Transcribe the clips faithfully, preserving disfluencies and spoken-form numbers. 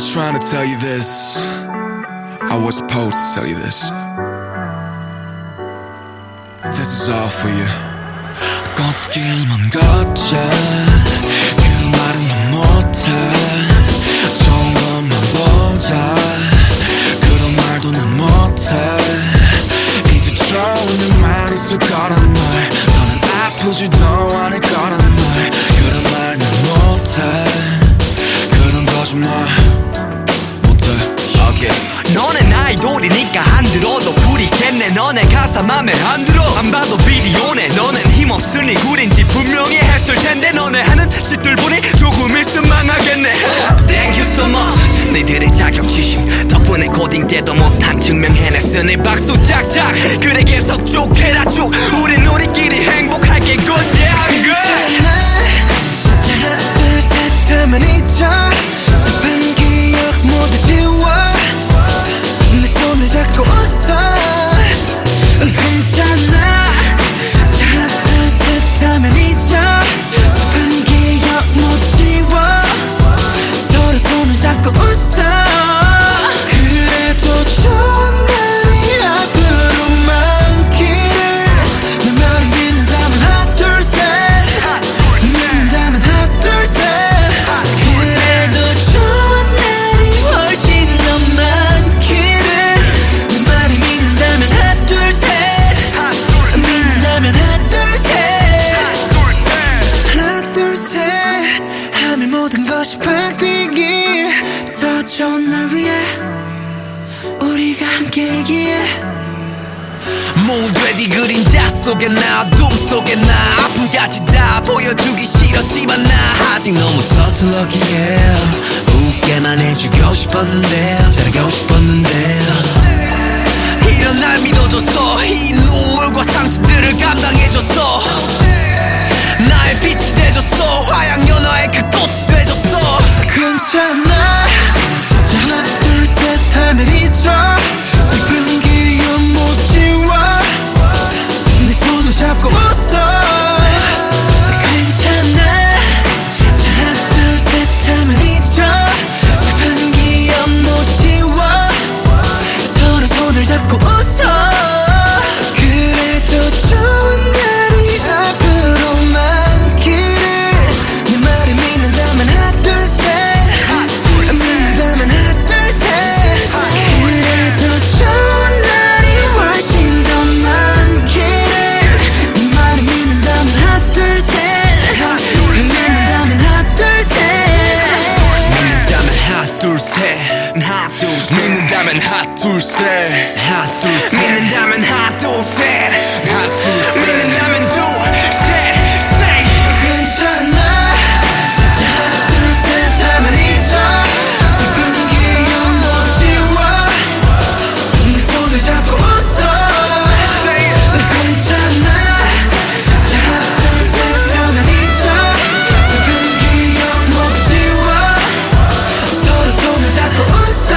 trying to tell you this. I was supposed to tell you this. This is all for you. 꽃길만 걷자 그 말은 난 못해 좋은 것만 보자 그런 말도 난 못해 이제 좋은 말 있을 거란 말 너는 아프지도 않을 거란 말 그런 말 난 못해 그런 거짓말 못해 okay. 너넨 아이돌이니까 안 들어도 구리겠네 너네 가사 맘에 안 들어 안 봐도 비디오네 너넨 힘없으니 구린지 분명히 했을 텐데 너네 하는 짓들 보니 조금 있으면 망하겠네 Thank you so much 너희들의 자격지심 덕분에 고딩 때도 못한 증명해냈으니 박수 짝짝 그래 계속 쭉 해라 쭉 우린 우리끼리 행복할게 good yeah good 진짜 하나 둘 셋 하면 잊어 슬픈 기억 모두 지워 내 손을 잡고 웃어 괜찮아 하나 둘 셋 하면 잊어 슬픈 기억 모두 지워 서로 손을 잡고 웃어 그래도 좋은 날이 앞으로 많기를 내 말을 믿는다면 하나 둘 셋 믿는다면 하나 둘 셋 그래도 좋은 날이 훨씬 더 많기를 내 말을 믿는다면 하나 둘 셋 믿는다면 하나 둘 셋 하나 둘 셋 하면 모든 것이 바뀌길 더 좋은 날 위해 우리가 함께이기에 모두의 네 그림자 속에 나 어둠 속에 나 아픔까지 다 보여주기 싫었지만 나 아직 너무 서툴렀기에 웃게만 해주고 싶었는데 잘하고 싶었는데 이런 날 믿어줬어 이 눈물과 상처들을 감당해줬어 나의 빛이 돼줬어 화양연화의 그 꽃이 돼줬어 괜찮아 진짜 하나 둘 셋 하면 잊어 슬픈 기억 모두 지워 내 손을 잡고 웃어 괜찮아 진짜 하나 둘 셋 하면 잊어 슬픈 기억 모두 지워 서로 손을 잡고 웃어 그래도 좋은 날이 앞으로 많기를 내 말을 믿는다면 하나 둘 셋 믿는다면 하나 둘 셋 그래도 좋은 날이 훨씬 더 많기를 내 말을 믿는다면 하나 둘 셋 믿는다면 하나 둘 셋 믿는다면 하나 둘셋 하나 둘셋 믿는다면 하나 둘셋 하나 둘셋 믿는다면 하나 둘셋 하나 둘셋 믿는다면 둘셋 괜찮아 진짜 하나 둘 셋 하면 잊어 슬픈 기억 모두 지워 내 손을 잡고 웃어 괜찮아 진짜 하나 둘 셋 하면 잊어 슬픈 기억 모두 지워 서로 손을 잡고 웃어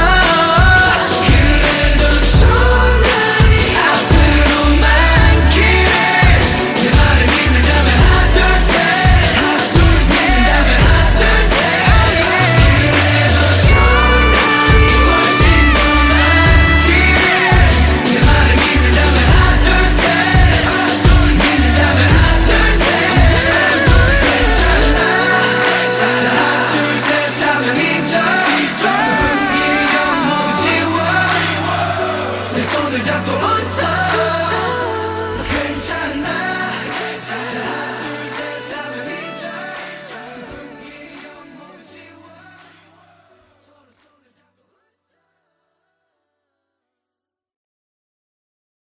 그래도 좋은 날이 앞으로 많기를 내 말을 믿는다면 하나 둘 셋 하나 둘 셋 믿는다면 하나 둘 셋 그래도 좋은 날이 훨씬 더 많기를 내 말을 믿는다면 하나 둘 셋 믿는다면 하나 둘 셋 괜찮아 진짜 하나 둘 셋 하면 잊어 슬픈 기억 모두 지워 내 손을 잡고 웃어